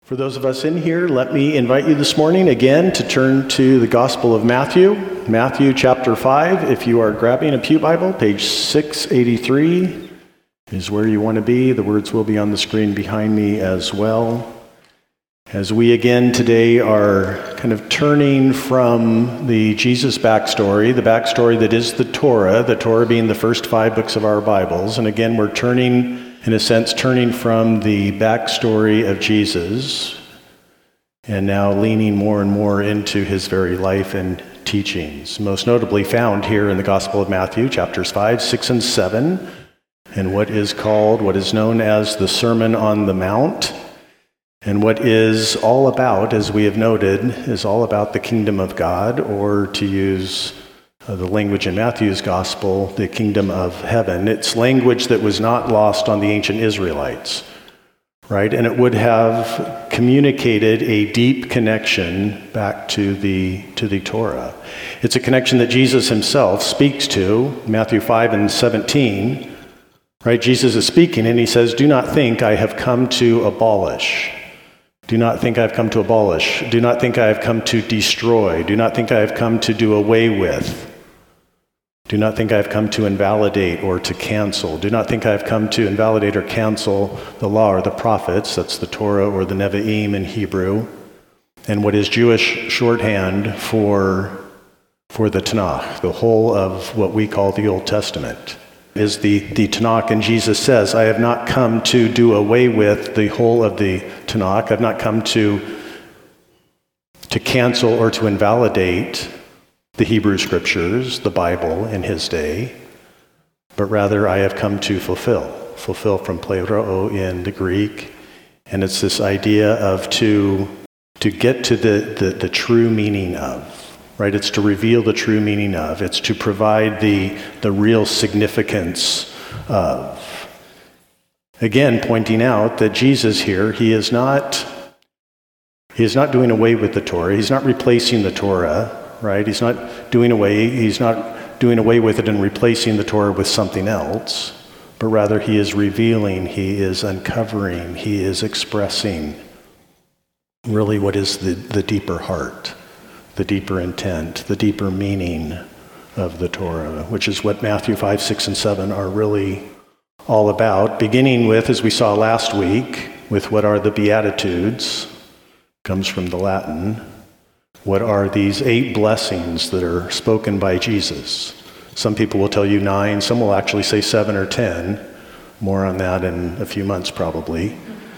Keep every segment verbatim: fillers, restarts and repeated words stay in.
For those of us in here, let me invite you this morning again to turn to the Gospel of Matthew, Matthew chapter five. If you are grabbing a pew Bible, page six eighty-three is where you want to be. The words will be on the screen behind me as well. As we again today are kind of turning from the Jesus backstory, the backstory that is the Torah, the Torah being the first five books of our Bibles. And again, we're turning in a sense, turning from the backstory of Jesus and now leaning more and more into his very life and teachings, most notably found here in the Gospel of Matthew, chapters five, six, and seven, and what is called, what is known as the Sermon on the Mount, and what is all about, as we have noted, is all about the kingdom of God, or to use Uh, the language in Matthew's gospel, the kingdom of heaven. It's language that was not lost on the ancient Israelites, right? And it would have communicated a deep connection back to the to the Torah. It's a connection that Jesus himself speaks to, Matthew five and seventeen, right? Jesus is speaking and he says, "Do not think I have come to abolish. Do not think I have come to abolish. Do not think I have come to destroy. Do not think I have come to do away with. Do not think I have come to invalidate or to cancel. Do not think I have come to invalidate or cancel the law or the prophets," that's the Torah or the Nevi'im in Hebrew, and what is Jewish shorthand for, for the Tanakh, the whole of what we call the Old Testament, is the, the Tanakh. And Jesus says, "I have not come to do away with the whole of the Tanakh. I've not come to, to cancel or to invalidate the Hebrew Scriptures, the Bible in his day, but rather I have come to fulfill. Fulfill from pleroo in the Greek. And it's this idea of to, to get to the, the, the true meaning of, right? It's to reveal the true meaning of. It's to provide the, the real significance of. Again, pointing out that Jesus here, he is not, he is not doing away with the Torah. He's not replacing the Torah. Right? He's not doing away, he's not doing away with it and replacing the Torah with something else, but rather he is revealing, he is uncovering, he is expressing really what is the, the deeper heart, the deeper intent, the deeper meaning of the Torah, which is what Matthew five, six, and seven are really all about, beginning with, as we saw last week, with what are the Beatitudes, comes from the Latin. What are these eight blessings that are spoken by Jesus? Some people will tell you nine, some will actually say seven or ten. More on that in a few months probably.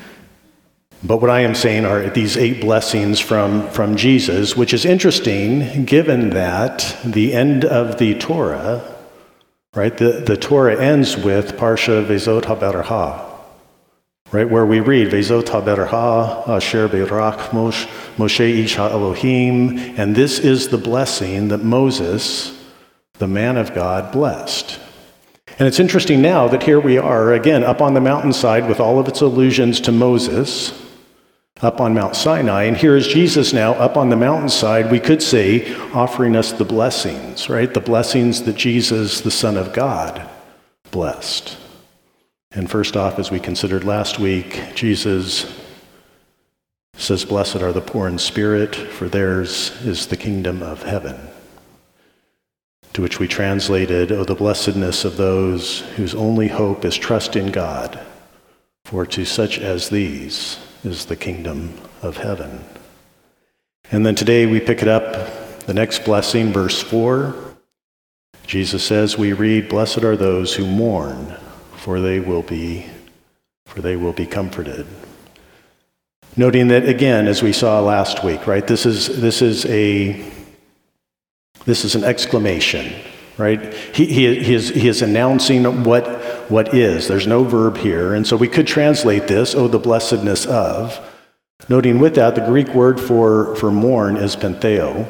But what I am saying are these eight blessings from, from Jesus, which is interesting given that the end of the Torah, right, the, the Torah ends with Parsha Vezot HaBeracha. Right, where we read, Vezot HaBeracha Asher Beirach Moshe Moshe Ish HaElohim, and this is the blessing that Moses, the man of God, blessed. And it's interesting now that here we are, again, up on the mountainside with all of its allusions to Moses, up on Mount Sinai, and here is Jesus now up on the mountainside, we could say, offering us the blessings, right? The blessings that Jesus, the Son of God, blessed. And first off, as we considered last week, Jesus says, "Blessed are the poor in spirit, for theirs is the kingdom of heaven." To which we translated, "Oh, the blessedness of those whose only hope is trust in God, for to such as these is the kingdom of heaven." And then today we pick it up, the next blessing, verse four. Jesus says, we read, "Blessed are those who mourn, for they will be, for they will be comforted." Noting that again, as we saw last week, right? This is this is a this is an exclamation, right? He he, he is he is announcing what what is. There's no verb here, and so we could translate this, "Oh, the blessedness of." Noting with that, the Greek word for for mourn is pentheo.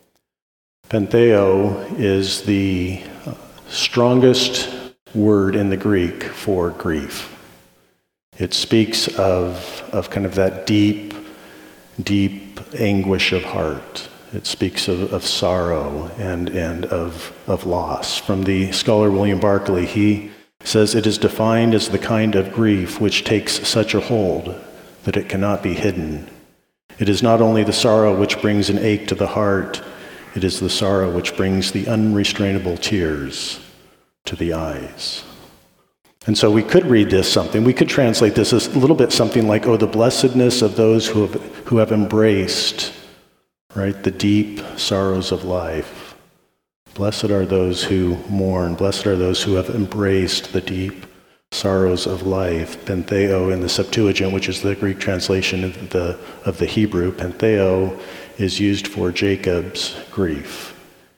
Pentheo is the strongest word in the Greek for grief. It speaks of, of kind of that deep, deep anguish of heart. It speaks of, of sorrow and, and of, of loss. From the scholar William Barclay, he says it is defined as the kind of grief which takes such a hold that it cannot be hidden. It is not only the sorrow which brings an ache to the heart, it is the sorrow which brings the unrestrainable tears to the eyes. And so we could read this something, we could translate this as a little bit something like, oh, the blessedness of those who have, who have embraced, right, the deep sorrows of life. Blessed are those who mourn, blessed are those who have embraced the deep sorrows of life. Pentheo in the Septuagint, which is the Greek translation of the, of the Hebrew, pentheo is used for Jacob's grief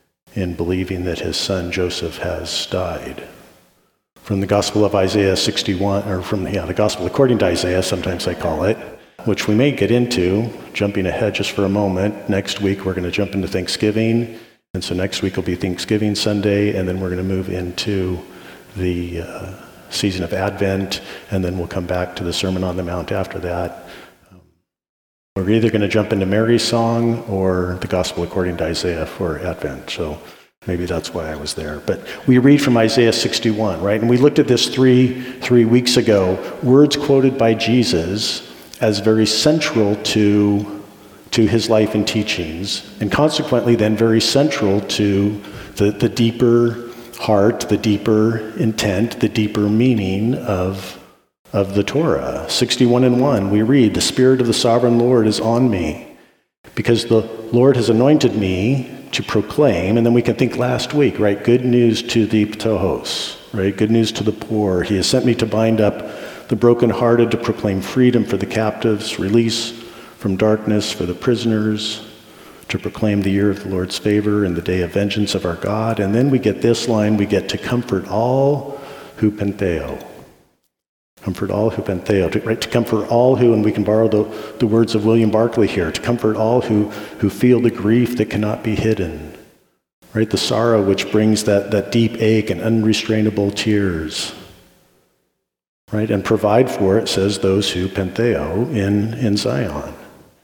in believing that his son Joseph has died. From the Gospel of Isaiah sixty-one, or from yeah, the Gospel according to Isaiah, sometimes I call it, which we may get into, jumping ahead just for a moment. Next week we're going to jump into Thanksgiving, and so next week will be Thanksgiving Sunday, and then we're going to move into the uh, season of Advent, and then we'll come back to the Sermon on the Mount after that. Um, we're either going to jump into Mary's song or the Gospel according to Isaiah for Advent, so maybe that's why I was there. But we read from Isaiah sixty-one, right? And we looked at this three, three weeks ago, words quoted by Jesus as very central to, to his life and teachings, and consequently then very central to the, the deeper heart, the deeper intent, the deeper meaning of, of the Torah. sixty-one and one, we read, "The Spirit of the Sovereign Lord is on me, because the Lord has anointed me to proclaim," and then we can think last week, right? Good news to the ptohos, right? Good news to the poor. He has sent me to bind up the brokenhearted, to proclaim freedom for the captives, release from darkness for the prisoners, to proclaim the year of the Lord's favor and the day of vengeance of our God. And then we get this line, we get to comfort all who pentheo. Comfort all who pentheo, to, right, to comfort all who, and we can borrow the, the words of William Barclay here, to comfort all who, who feel the grief that cannot be hidden, right? The sorrow which brings that, that deep ache and unrestrainable tears, right? And provide for, it says, those who pentheo in, in Zion.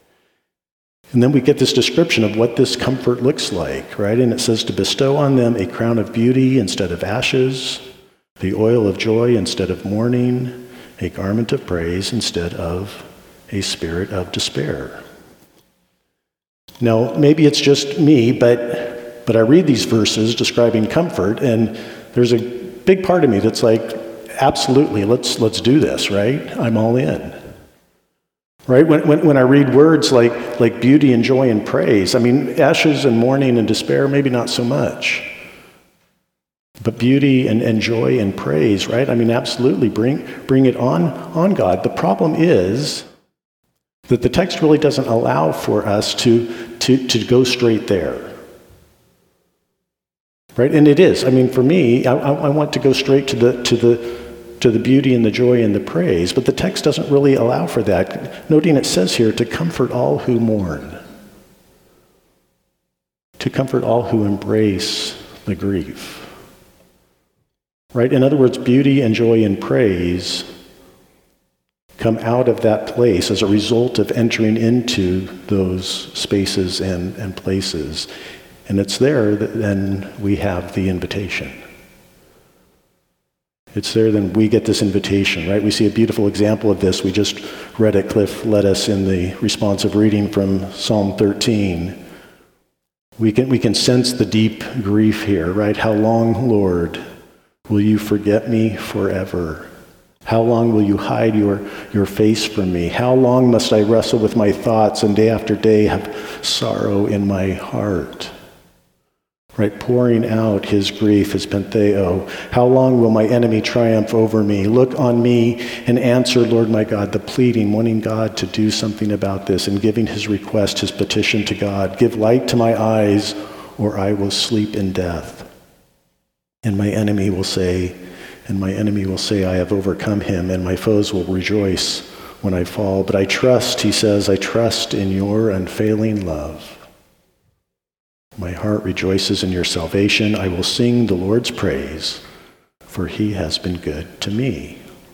And then we get this description of what this comfort looks like, right? And it says to bestow on them a crown of beauty instead of ashes, the oil of joy instead of mourning, a garment of praise instead of a spirit of despair. Now, maybe it's just me, but but I read these verses describing comfort, and there's a big part of me that's like, absolutely, let's let's do this, right? I'm all in. Right? When, when when I read words like like beauty and joy and praise, I mean, ashes and mourning and despair, maybe not so much. But beauty and, and joy and praise, right? I mean, absolutely, bring bring it on, on God. The problem is that the text really doesn't allow for us to, to, to go straight there. Right? And it is. I mean, for me, I, I want to go straight to the to the to the beauty and the joy and the praise, but the text doesn't really allow for that. Noting it says here, to comfort all who mourn. To comfort all who embrace the grief. Right? In other words, beauty and joy and praise come out of that place as a result of entering into those spaces and, and places. And it's there that then we have the invitation. It's there then we get this invitation, right? We see a beautiful example of this. We just read it. Cliff led us in the responsive reading from Psalm thirteen. We can, we can sense the deep grief here, right? How long, Lord, will you forget me forever? How long will you hide your, your face from me? How long must I wrestle with my thoughts and day after day have sorrow in my heart? Right, pouring out his grief, his pentheo. How long will my enemy triumph over me? Look on me and answer, Lord my God, the pleading, wanting God to do something about this and giving his request, his petition to God. Give light to my eyes, or I will sleep in death. And my enemy will say, and my enemy will say, I have overcome him, and my foes will rejoice when I fall. But I trust, he says, I trust in your unfailing love. My heart rejoices in your salvation. I will sing the Lord's praise, for he has been good to me.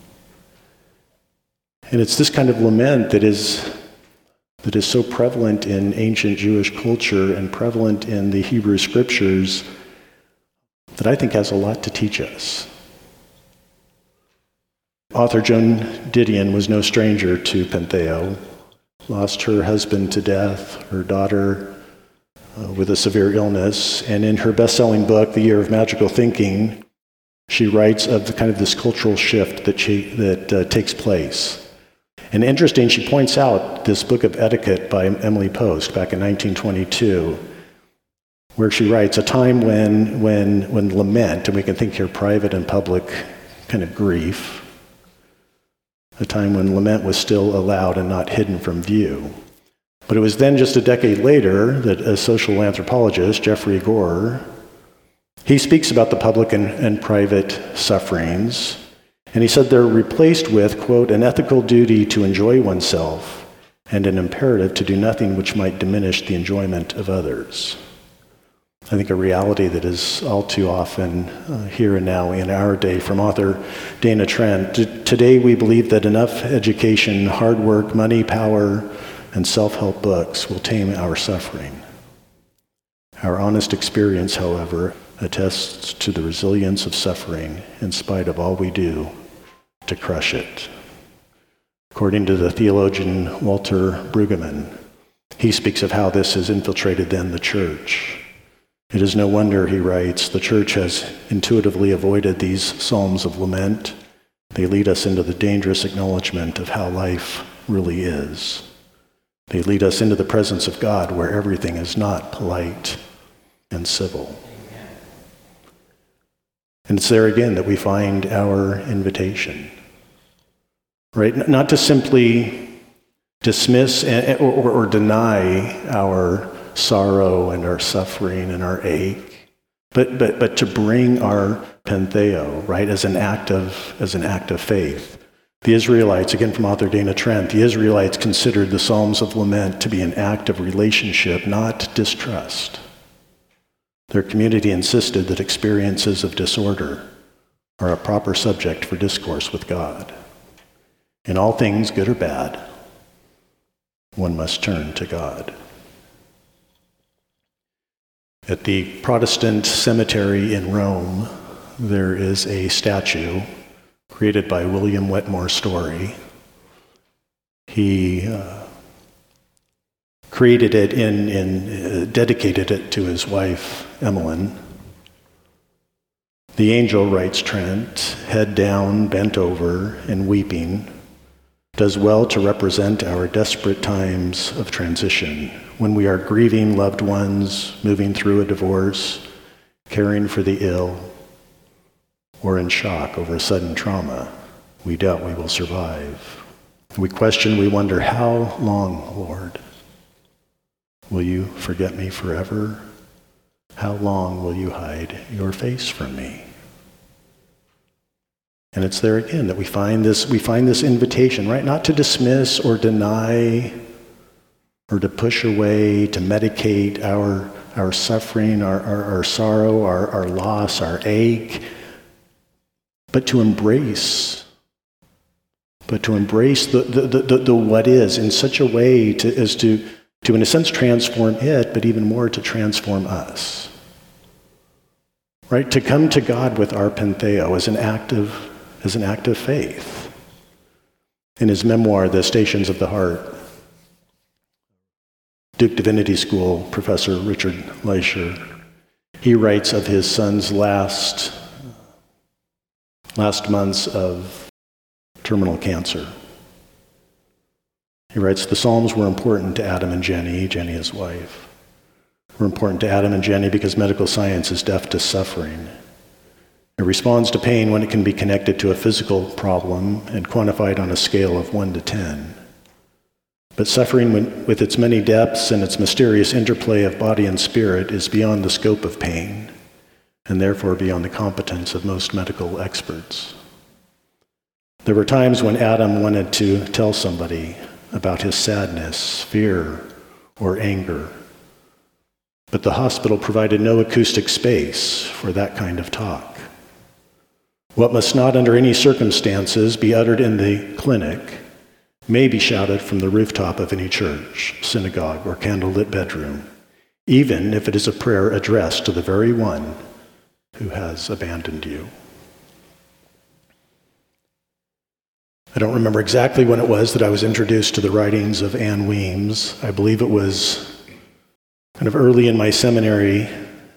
And it's this kind of lament that is that is so prevalent in ancient Jewish culture and prevalent in the Hebrew scriptures that I think has a lot to teach us. Author Joan Didion was no stranger to Pentheo. Lost her husband to death, her daughter uh, with a severe illness, and in her best-selling book, The Year of Magical Thinking, she writes of the kind of this cultural shift that she, that uh, takes place. And interesting, she points out this book of etiquette by Emily Post back in nineteen twenty-two, where she writes, a time when, when, when lament, and we can think here private and public kind of grief, a time when lament was still allowed and not hidden from view. But it was then just a decade later that a social anthropologist, Jeffrey Gore, he speaks about the public and, and private sufferings, and he said they're replaced with, quote, an ethical duty to enjoy oneself and an imperative to do nothing which might diminish the enjoyment of others. I think a reality that is all too often uh, here and now in our day. From author Dana Trent, today we believe that enough education, hard work, money, power, and self-help books will tame our suffering. Our honest experience, however, attests to the resilience of suffering in spite of all we do to crush it. According to the theologian Walter Brueggemann, he speaks of how this has infiltrated then the church. It is no wonder, he writes, the church has intuitively avoided these psalms of lament. They lead us into the dangerous acknowledgement of how life really is. They lead us into the presence of God where everything is not polite and civil. And it's there again that we find our invitation, right? Not to simply dismiss or, or, or deny our sorrow and our suffering and our ache, but but but to bring our pentheo, right, as an act of as an act of faith. The Israelites, again from author Dana Trent, the Israelites considered the Psalms of Lament to be an act of relationship, not distrust. Their community insisted that experiences of disorder are a proper subject for discourse with God. In all things, good or bad, one must turn to God. At the Protestant cemetery in Rome, there is a statue created by William Wetmore Story. He uh, created it in, in uh, dedicated it to his wife, Emmeline. The angel, writes Trent, head down, bent over, and weeping, does well to represent our desperate times of transition, when we are grieving loved ones, moving through a divorce, caring for the ill, or in shock over a sudden trauma. We doubt we will survive. We question, we wonder, how long, Lord? Will you forget me forever? How long will you hide your face from me? And it's there again that we find this, we find this invitation, right? Not to dismiss or deny or to push away, to medicate our, our suffering, our, our, our sorrow, our, our loss, our ache, but to embrace, but to embrace the, the, the, the what is in such a way to, as to, to, in a sense, transform it, but even more to transform us. Right? To come to God with our pentheo as an act of, as an act of faith. In his memoir, The Stations of the Heart, Duke Divinity School professor Richard Leisher, he writes of his son's last, last months of terminal cancer. He writes, the Psalms were important to Adam and Jenny, Jenny his wife, were important to Adam and Jenny because medical science is deaf to suffering. It responds to pain when it can be connected to a physical problem and quantified on a scale of one to ten. But suffering with its many depths and its mysterious interplay of body and spirit is beyond the scope of pain, and therefore beyond the competence of most medical experts. There were times when Adam wanted to tell somebody about his sadness, fear, or anger, but the hospital provided no acoustic space for that kind of talk. What must not under any circumstances be uttered in the clinic may be shouted from the rooftop of any church, synagogue, or candlelit bedroom, even if it is a prayer addressed to the very one who has abandoned you. I don't remember exactly when it was that I was introduced to the writings of Ann Weems. I believe it was kind of early in my seminary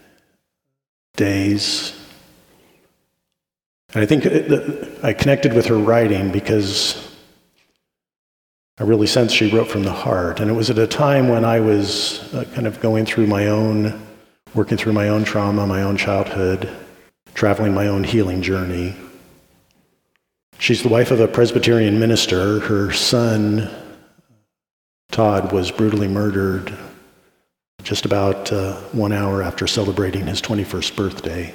days. And I think it, I connected with her writing because I really sensed she wrote from the heart. And it was at a time when I was uh, kind of going through my own, working through my own trauma, my own childhood, traveling my own healing journey. She's the wife of a Presbyterian minister. Her son, Todd, was brutally murdered just about uh, one hour after celebrating his twenty-first birthday.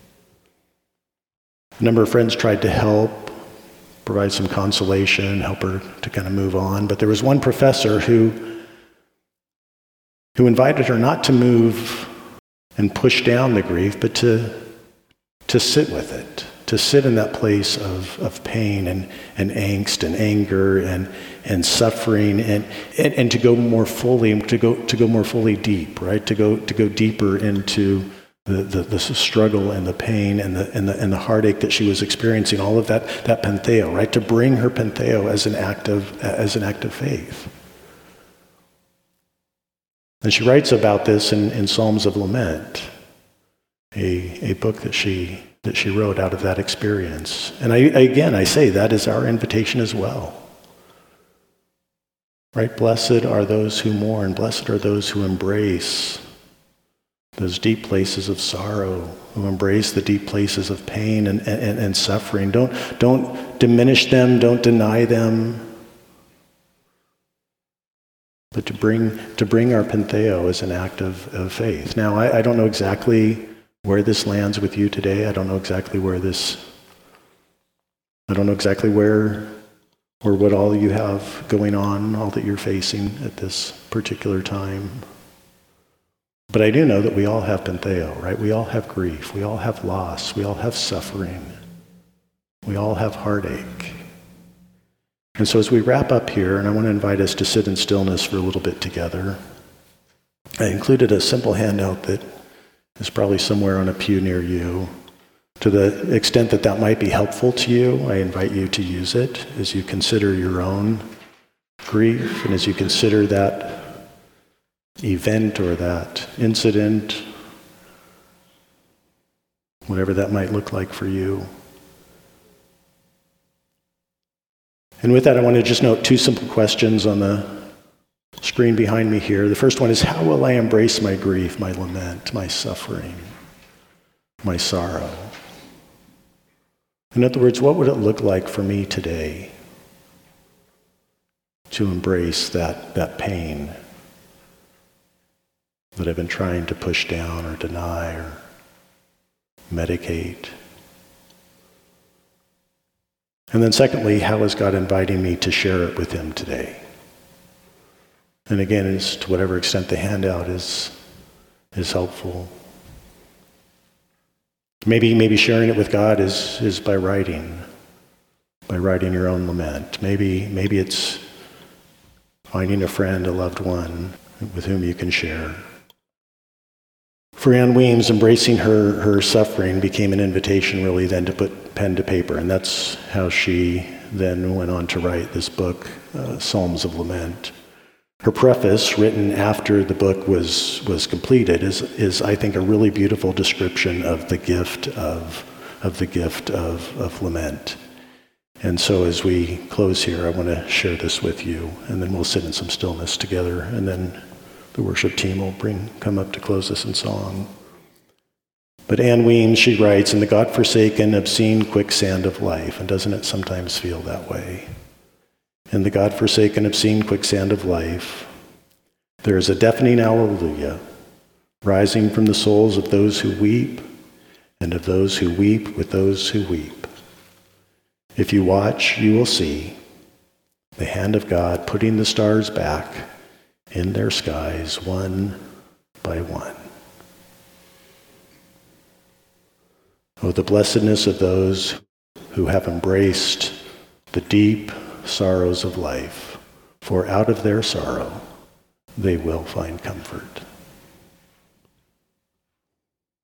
A number of friends tried to help, provide some consolation, help her to kind of move on. But there was one professor who, who invited her not to move and push down the grief, but to, to sit with it, to sit in that place of, of pain and, and angst and anger and, and suffering and, and, and to go more fully, to go, to go more fully deep, right? To go, to go deeper into The, the, the struggle and the pain and the, and the and the heartache that she was experiencing, all of that, that pentheo, right? To bring her pentheo as an act of, as an act of faith. And she writes about this in, in Psalms of Lament, a, a book that she, that she wrote out of that experience. And I, again, I say that is our invitation as well. Right? Blessed are those who mourn. Blessed are those who embrace those deep places of sorrow, who embrace the deep places of pain and, and, and suffering. Don't, don't diminish them, don't deny them, but to bring, to bring our pentheo as an act of, of faith. Now, I, I don't know exactly where this lands with you today. I don't know exactly where this, I don't know exactly where or what all you have going on, all that you're facing at this particular time. But I do know that we all have pentheo, right? We all have grief. We all have loss. We all have suffering. We all have heartache. And so as we wrap up here, and I want to invite us to sit in stillness for a little bit together, I included a simple handout that is probably somewhere on a pew near you. To the extent that that might be helpful to you, I invite you to use it as you consider your own grief and as you consider that event or that incident, whatever that might look like for you. And with that, I want to just note two simple questions on the screen behind me here. The first one is, how will I embrace my grief, my lament, my suffering, my sorrow? In other words, what would it look like for me today to embrace that, that pain that I've been trying to push down or deny or medicate? And then secondly, how is God inviting me to share it with him today? And again, as to whatever extent the handout is, is helpful. Maybe, maybe sharing it with God is, is by writing, by writing your own lament. Maybe, maybe it's finding a friend, a loved one with whom you can share. For Ann Weems, embracing her, her suffering became an invitation really then to put pen to paper. And that's how she then went on to write this book, uh, Psalms of Lament. Her preface, written after the book was, was completed, is, is, I think, a really beautiful description of the gift of, of the gift of, of lament. And so as we close here, I want to share this with you, and then we'll sit in some stillness together, and then the worship team will bring come up to close us in song. But Ann Weems, she writes, in the God-forsaken, obscene quicksand of life, and doesn't it sometimes feel that way? In the God-forsaken, obscene quicksand of life, there is a deafening hallelujah rising from the souls of those who weep and of those who weep with those who weep. If you watch, you will see the hand of God putting the stars back in their skies one by one. Oh, the blessedness of those who have embraced the deep sorrows of life, for out of their sorrow they will find comfort.